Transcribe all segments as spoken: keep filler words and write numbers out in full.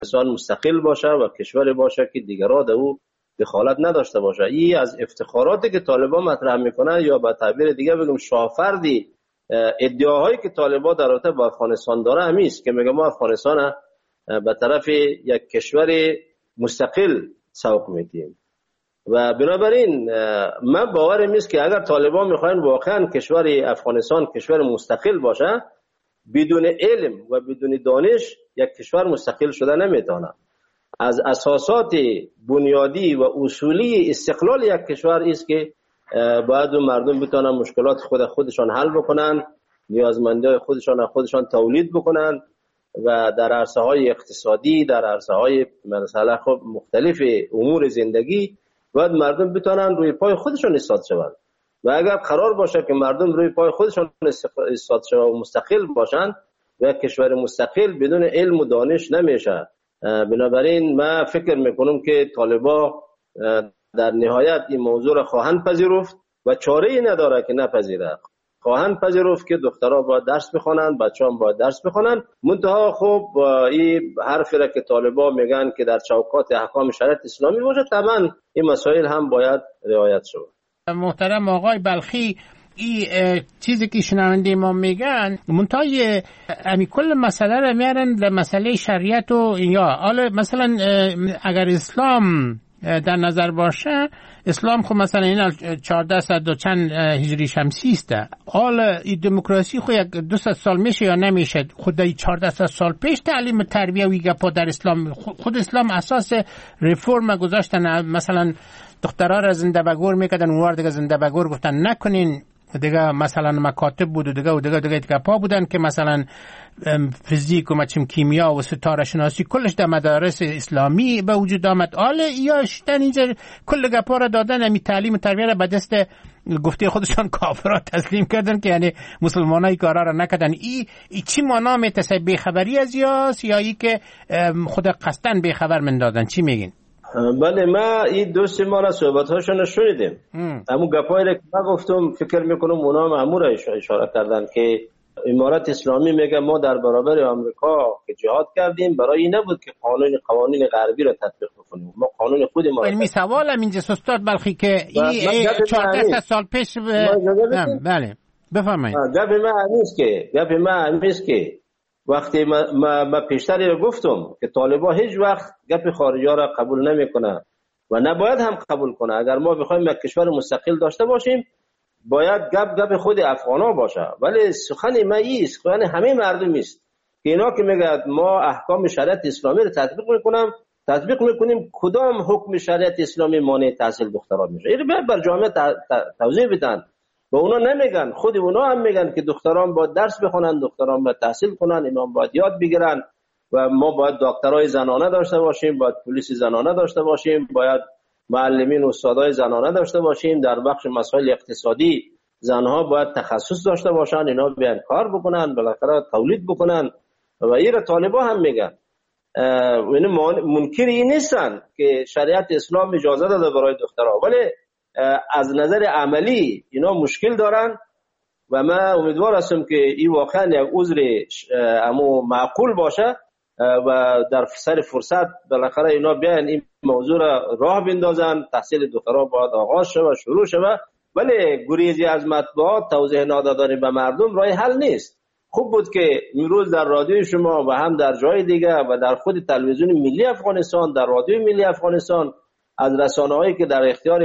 افغانستان مستقل باشه و کشوری باشه که دیگران در او دخالت نداشته باشه. این از افتخاراتی که طالبان مطرح میکنه، یا به تعبیر دیگه بگم شاهفردی ادعاهایی که طالبان در رابطه با افغانستان داره همیست که میگه ما افغانستان به طرف یک کشور مستقل سوق میدیم. و بنابراین من باورم است که اگر طالبان میخواین واقعا کشور افغانستان کشور مستقل باشه، بدون علم و بدون دانش یک کشور مستقل شده نمیتونه. از اساسات بنیادی و اصولی استقلال یک کشور است که باید مردم بتونن مشکلات خود خودشان حل بکنن، نیازمندی خودشان خودشان تولید بکنن و در عرصه های اقتصادی، در عرصه های مثلا خب مختلف امور زندگی باید مردم بتونن روی پای خودشان ایستاد شوند. و اگر قرار باشه که مردم روی پای خودشان ایستاد شوند و مستقل باشند، و کشور مستقل بدون علم و دانش نمیشه. بنابراین من فکر میکنم که طالبان در نهایت این موضوع را خواهند پذیرفت و چاره‌ای نداره که نپذیره. خواهند پذیرفت که دخترها باید درس بخونن، بچه‌ها باید درس بخونن. منتها خب این حرفی را که طالبان میگن که در چوکات احکام شریعت اسلامی باشه، طبعا این مسائل هم باید رعایت شود. محترم آقای بلخی، این چیزی که شنونده ما میگن منتهای امی کل مسئله را میارن در مسئله شریعت و یا حالا مثلا اگر اسلام در نظر باشه، اسلام خب مثلا این چهارده و چند هجری شمسی است. حالا این دموکراسی خو یک دویست سال میشه یا نمیشه؟ خود چهارده سال پیش تعلیم و تربیه و گپا در اسلام، خود اسلام اساس رفرم گذاشتن. مثلا دخترها را زنده بگور میکردن، اونوار دیگه زنده بگور گفتن نکنین. دیگه مثلا مکاتب بود و دیگه و دیگه دیگه گپا بودن که مثلا فیزیک و مچم کیمیا و ستاره شناسی کلش در مدارس اسلامی به وجود آمد. حالا یا شدن اینجا کل گپا را دادن، امی تعلیم و تربیه را به دست گفته خودشان کافرها تسلیم کردن که یعنی مسلمانای کارا را نکردن. ای, ای چی معنا میتسه؟ بیخبری از یاست یا ای که خود قصدن بیخبر من دادن؟ چی میگین؟ بله، ما این دوست ما را صحبت هاشون شنیدیم. همون گپایی را که من گفتم فکر میکنم اونا هم همون را اشاره کردن که امارت اسلامی میگه ما در برابر آمریکا که جهاد کردیم برای این نبود که قانون قوانین غربی را تطبیق بکنیم، ما قانون خود ما. علمی سوالم اینجا استاد بلخی که این چهارده سال پیش ب... بله بفرمایید. گپ من همیست که گپ من همیست که وقتی ما, ما, ما پیشتری رو گفتم که طالبان هیچ وقت گپ خارجی ها را قبول نمیکنه و نباید هم قبول کنه. اگر ما بخوایم یک کشور مستقل داشته باشیم باید گپ گپ خود افغان ها باشه. ولی سخن ما ایست، سخن همه مردم است که اینا که میگه ما احکام شریعت اسلامی رو تطبیق میکنم تطبیق میکنیم، کدام حکم شریعت اسلامی مانع تحصیل دختران میشه؟ این باید بر جامعه توضیح بدن. و اونا نمیگن، خود اونا هم میگن که دختران باید درس بخونن، دختران باید تحصیل کنن، اینا باید یاد بگیرن و ما باید دکترای زنانه داشته باشیم، باید پلیس زنانه داشته باشیم، باید معلمین و استادای زنانه داشته باشیم. در بخش مسائل اقتصادی زنها باید تخصص داشته باشن، اینا بیان کار بکنن، بالاخره تولید بکنن. و این طالبان هم میگن، یعنی منکر این نیستن که شریعت اسلام اجازه داده برای دخترها، ولی از نظر عملی اینا مشکل دارن. و من امیدوار هستم که این واقعا یک عذر امو معقول باشه و در سر فرصت بالاخره اینا بیان این موضوع را راه بندازن. تحصیل دخترها باید آغاز شود، شروع شود، ولی گریزی از مطبوعات، توضیح نادادن به مردم راه حل نیست. خوب بود که امروز در رادیوی شما و هم در جای دیگه و در خود تلویزیون ملی افغانستان، در رادیو ملی افغانستان، از رسانه‌هایی که در اختیار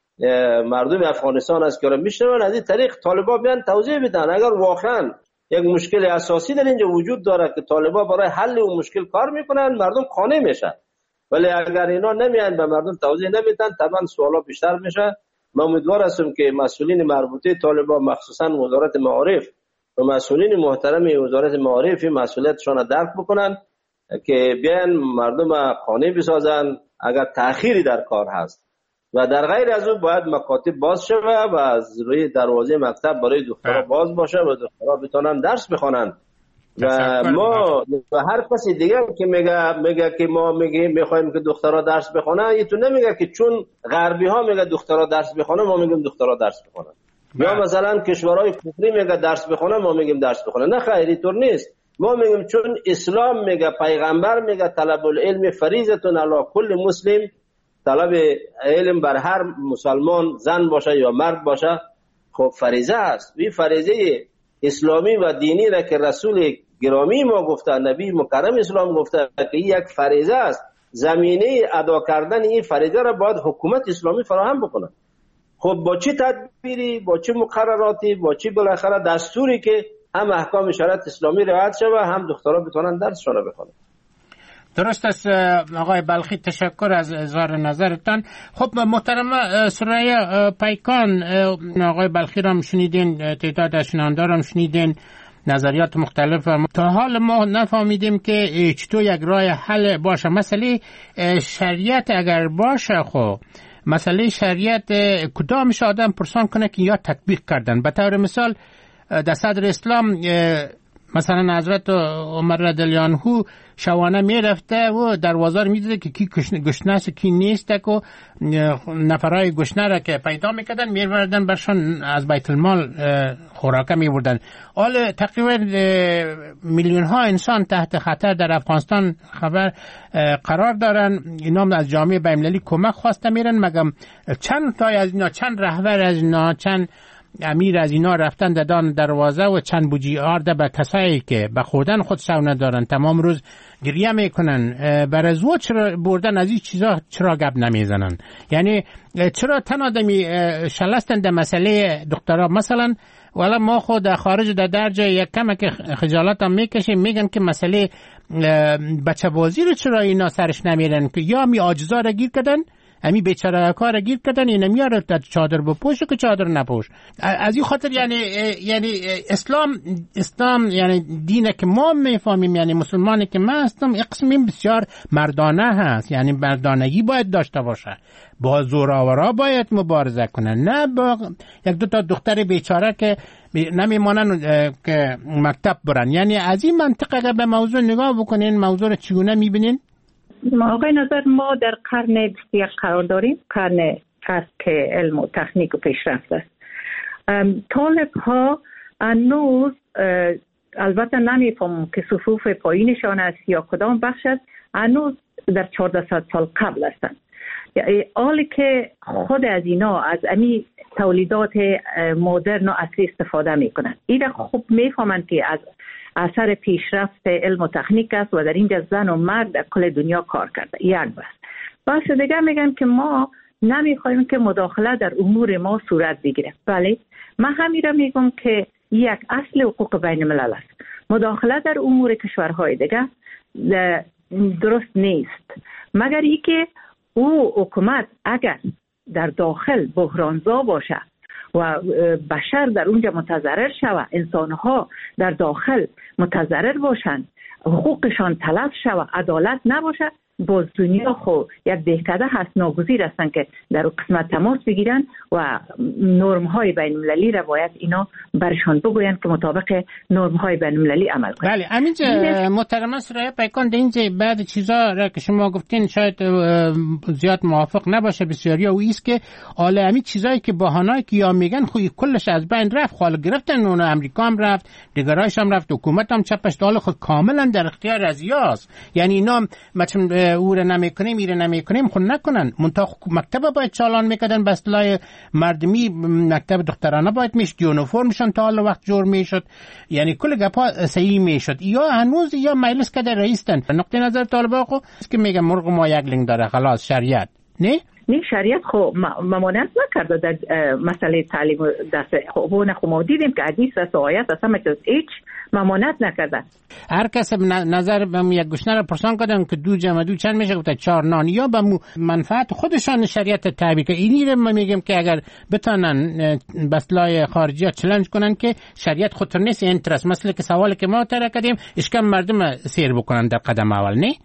مردم افغانستان است که را میشنون، از این طریق طالبان بیان توضیح بدن. اگر واقعا یک مشکل اساسی در اینجا وجود داره که طالبان برای حل اون مشکل کار میکنن، مردم قانع میشن. ولی اگر اینا نمیان به مردم توضیح نمیدن، طبعا سوالا بیشتر میشه. من امیدوار هستم که مسئولین مربوطه طالبان، مخصوصا وزارت معارف و مسئولین محترم وزارت معارف، مسئولیتشان را درک بکنن که بیان مردم قانع بسازن اگر تأخیری در کار هست. و در غیر از اون باید مکاتب باز شود و از روی دروازه مکتب برای دخترها باز باشه و دخترها بتونن درس بخونن. و ما و هر کسی دیگه که میگه میگه که ما میگیم میخوایم که دخترها درس بخونن، این تو نمیگه که چون غربی ها میگه دخترها درس بخونن ما میگیم دخترها درس بخونن. یا مثلا کشورهای کفری میگه درس بخونن ما میگیم درس بخونن. نه خیر، اینطور نیست. ما میگیم چون اسلام میگه، پیغمبر میگه طلب العلم فریضتون علی کل مسلم، طلب علم بر هر مسلمان زن باشه یا مرد باشه خب فریضه است. این فریضه اسلامی و دینی را که رسول گرامی ما گفته، نبی مکرم اسلام گفته که یک فریضه است، زمینه ادا کردن این فریضه را باید حکومت اسلامی فراهم بکنه. خب با چه تدبیری، با چه مقرراتی، با چه بالاخره دستوری که هم احکام شریعت اسلامی رعایت شود، هم دخترها بتونن درسشون رو بخونن. درست است آقای بلخی، تشکر از اظهار نظرتان. خب محترم سریا پیکان، آقای بلخی را هم شنیدین، تعداد از شنوندگان را هم شنیدین، نظریات مختلف. تا حال ما نفهمیدیم که چطور یک راه حل باشه. مسئله شریعت اگر باشه، خب مسئله شریعت کدامش آدم پرسان کنه که یا تطبیق کردن. به طور مثال در صدر اسلام مثلا حضرت عمر رضی الله عنه شوانه می رفته و دروازه رو می دیده که کی گشنه است کی نیست، که نفرای گشنه را که پیدا میکردن می بردن برشان از بیت المال خوراکه می بردن. حال تقریبا میلیون ها انسان تحت خطر در افغانستان خبر قرار دارن. اینا از جامعه بین‌المللی کمک خواسته میرن، مگم چند تای از اینا، چند رهبر از اینا، چند امیر از اینا رفتن دادن دروازه و چند بوجی آرده به کسایی که به خوردن خود سو ندارن، تمام روز گریه میکنن. برای زود چرا بردن از این چیزا چرا گپ نمیزنن؟ یعنی چرا تن آدمی شلستن در مسئله دخترها؟ مثلا والا ما خود در خارج در درجه یک کم که خجالت هم میکشیم، میگن که مسئله بچه بازی رو چرا اینا سرش نمیرن که یا می آجزا را گیر کردن، امی بیچاره کار گیر کردن، این میاره چادر بپوشه که چادر نپوش. از این خاطر یعنی یعنی اسلام اسلام یعنی دینه که ما میفهمیم، یعنی مسلمانی که من هستم، قسمی بسیار مردانه هست. یعنی مردانگی باید داشته باشه، با زورآورا باید مبارزه کنه، نه با یک دو تا دختر بیچاره که نمیمانن که مکتب برن. یعنی از این منطقه اگر به موضوع نگاه بکنین، موضوع رو چگونه میبینین؟ آقای نظر، ما در قرن بیست و یک قرار داریم، قرن است که علم و تکنیک و پیشرفت است. طالب ها هنوز البته نمیفهمم که صفوف پایینشان است یا کدام بخش است، هنوز در چهارده صد سال قبل هستند. حالی که خود از اینا از امی تولیدات مدرن و عصری استفاده میکنن، اینا خوب میفهمند که از اثر پیشرفت علم و تکنیک است و در اینجا زن و مرد در کل دنیا کار کرده. یک بس بس دیگه میگن که ما نمیخوایم که مداخله در امور ما صورت بگیره. بله، من همیشه میگم که یک اصل حقوق بین الملل است. مداخله در امور کشورهای دیگه درست نیست، مگر ای که او حکومت اگر در داخل بحرانزا باشه و بشر در اونجا متضرر شود، انسانها در داخل متضرر باشند، حقوقشان تلف شود، عدالت نباشه، باز دنیا خو یک دهکده هست ناگزیر هستن که در قسمت تماس بگیرن و نرم های بین المللی را باید اینا برشان بگوین که مطابق نرم های بین المللی عمل کنند. بله، همینجا محترمه سریا پیکان در اینجا بعد چیزا را که شما گفتین شاید زیاد موافق نباشه بسیاری، و ایست که حالا همین چیزایی که بهانه‌ای که یا میگن خوی کلش از بین رفت، خال گرفتن، اون امریکا هم رفت، دیگرایش هم رفت، حکومت هم چپش دال خود کاملا در اختیار از یاست. یعنی اینا مثلا او را نمیکنیم میره نمیکنیم خود نکنن، منتها مکتب باید چالان میکردن، به اصطلاح مردمی مکتب دخترانه باید میشد، یونیفرمشون تا حال وقت جور میشد، یعنی کل گپا صحیح میشد. یا هنوز یا مجلس که در رئیستن. نقطه نظر طالبا خو که میگه مرغ ما یک لنگ داره، خلاص شریعت نه نه شریعت خو ممانعت نکرده در مسئله تعلیم دست خوبونه. خو ما دیدیم که حدیث است و آیت است، همه چیز هیچ ممانعت نکرده. هر کس نظر به یک گشنه را پرسان کردن که دو جمع دو چند میشه، گفت چهار نان، یا به منفعت خودشان شریعت تابع که اینی رو ما میگیم که اگر بتونن به اصطلاح خارجی ها چالش کنن که شریعت خطر نیست، اینترست مثلا که سوالی که ما طرح کردیم اشکم مردم سیر بکنن در قدم اول. نه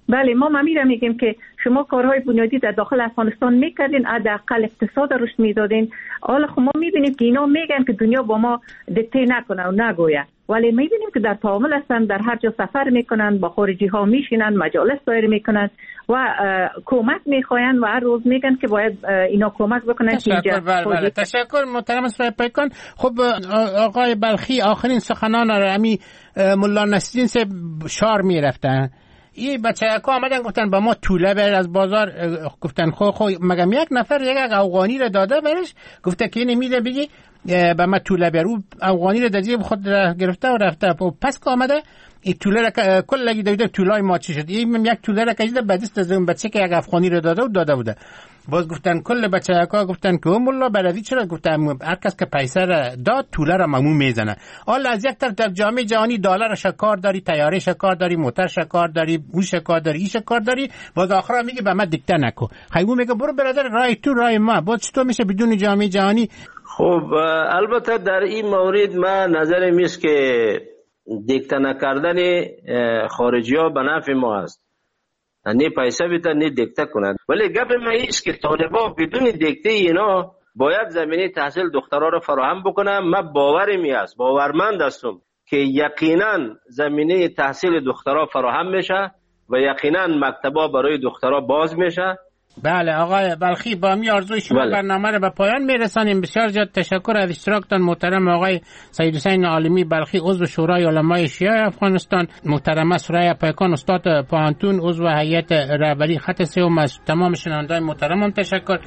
بله ما ممیره میگیم که شما کارهای بنیادی در داخل افغانستان میکردین، حداقل اقتصاد رشد میدادین. حالا خب ما میبینیم که اینا میگن که دنیا با ما دیکته نکنه و نگویه، ولی میبینیم که در تعامل هستن، در هر جا سفر میکنن، با خارجی ها میشینن، مجالس دایر میکنن و کمک میخواین و هر روز میگن که باید اینا کمک بکنن. تشکر. بله بله تشکر محترم سرای پیکان. خب آقای بلخی آخرین سخنان را امی ملا نصرالدین سے شار میرفتن. این بچه ها آمدن گفتن با ما توله بر از بازار، گفتن خو خو مگم یک نفر یک افغانی را داده برش، گفته که نمیده بگی با ما توله بر، او افغانی را دادی خود گرفته و رفته. پس که آمده این توله را کل لگی داده، طولای ما چی شد، این یک توله را کشیده بدست از اون بچه که یک افغانی را داده و داده بوده. باز گفتن کل بچه ها گفتن که مولا بلدی چرا، گفتن هر کس که پیسه را داد توله را ممو میزنه. حالا از یک طرف در جامعه جهانی دلار شکار داری، طیاره شکار داری، موتر شکار داری، اون شکار داری، این شکار داری، باز آخرا میگه به من دیکته نکو. خیلی میگه برو برادر رای تو رای ما، باز چطور میشه بدون جامعه جهانی؟ خب البته در این مورد من نظر میست که دیکته نکردن خارجی ها به نفع ما است، نه پیسه بیتن نه دیکته کنند. ولی گپ ما ایست که طالبا بدون دیکته اینا باید زمینه تحصیل دخترها را فراهم بکنن. من باورم است، باورمند هستم که یقینا زمینه تحصیل دخترها فراهم میشه و یقینا مکتبا برای دخترها باز میشه. بله آقای بلخی، با می آرزوی شما بله. برنامه را به پایان میرسانیم. بسیار زیاد تشکر از اشتراکتان محترم آقای سید حسین عالمی بلخی، عضو شورای علمای شیعه افغانستان، محترمه سرای پیکان استاد پانتون، عضو هیئت رهبری خط سوم. از تمام شنوندگان محترمم تشکر.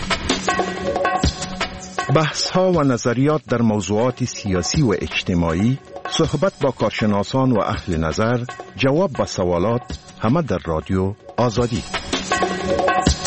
بحث ها و نظریات در موضوعات سیاسی و اجتماعی، صحبت با کارشناسان و اهل نظر، جواب به سوالات، همه در رادیو آزادی.